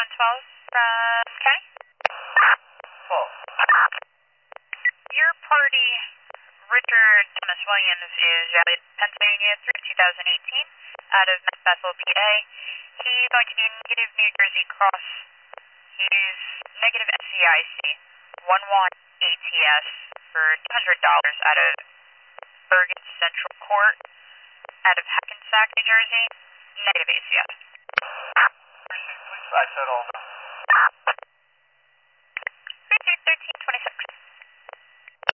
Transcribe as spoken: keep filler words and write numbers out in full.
one twelve from County. Cool. Your party, Richard Thomas Williams, is valid Pennsylvania through two thousand eighteen out of Mount Bethel, P A. He's going to be negative New Jersey Cross. He's negative S C I C, one one A T S for two hundred dollars out of Bergen Central Court, out of Hackensack, New Jersey, negative A C S. Please, please, I settled.